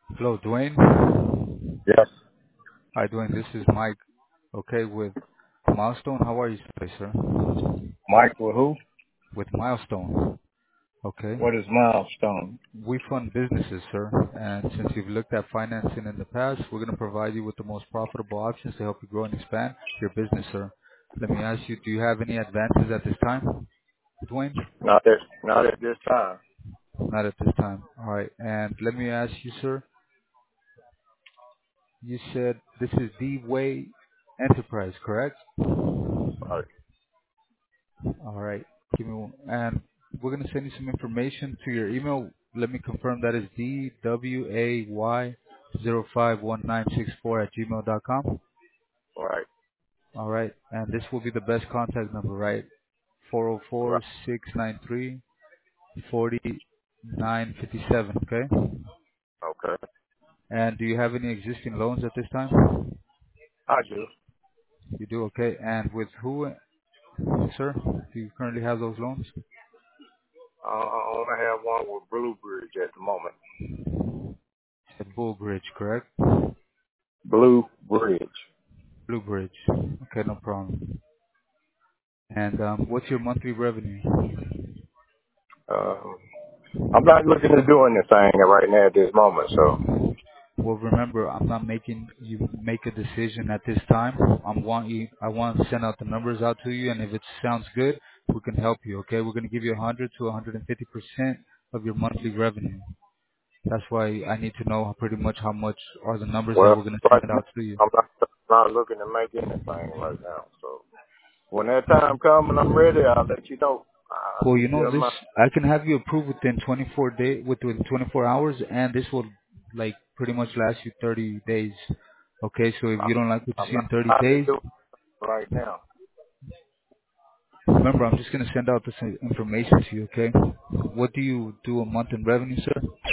Hello, Dwayne. Yes. Hi, Dwayne. This is Mike. Okay, with Milestone. How are you today, sir? Mike with who? With Milestone. Okay. What is Milestone? We fund businesses, sir. And since you've looked at financing in the past, we're going to provide you with the most profitable options to help you grow and expand your business, sir. Let me ask you, do you have any advances at this time, Dwayne? Not at this time. Not at this time. All right. And let me ask you, sir, you said this is D-Way Enterprise, correct? Right. All right. Give me one. And we're going to send you some information to your email. Let me confirm that is dway051964 at gmail.com. Right. All right. And this will be the best contact number, right? Four zero Right. four 693 4957. Okay. Okay. And do you have any existing loans at this time? I do. You do. Okay. And with who, sir? Do you currently have those loans? I only have one with Blue Bridge at the moment. At Bull Bridge, correct? Blue Bridge. Blue Bridge. Okay, no problem. And what's your monthly revenue? Um, I'm not looking to do anything right now at this moment, so Well, remember, I'm not making you make a decision at this time. I want to send out the numbers out to you, and if it sounds good, we can help you. Okay, we're going to give you 100 to 150% of your monthly revenue. That's why I need to know pretty much how much are the numbers that we're well, going to right send now out to you. I'm not looking to make anything right now. So when that time comes and I'm ready, I'll let you know. Well, Keep you in this mind. I can have you approved within 24 hours, and this will like pretty much last you 30 days. Okay, so if you don't like what you I'm see in not 30 trying to days, do it right now. remember I'm just gonna send out this information to you. Okay, what do you do a month in revenue, sir?